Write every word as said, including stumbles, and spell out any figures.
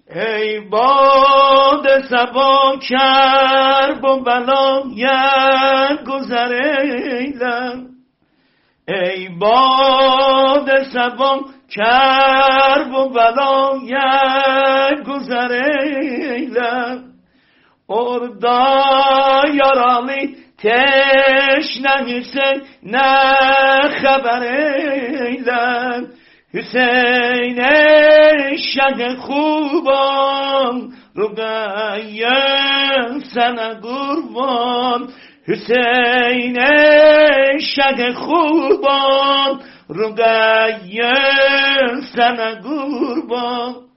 ای باد سبا کرب و بلایت گذریدم، ای باد سبا کرب و بلایت گذریدم. Orada yaralı teşne Hüseyin ne haber eylem, Hüseyin eşeğe kurban, Rugayem sana kurban, Hüseyin eşeğe kurban, Rugayem sana kurban.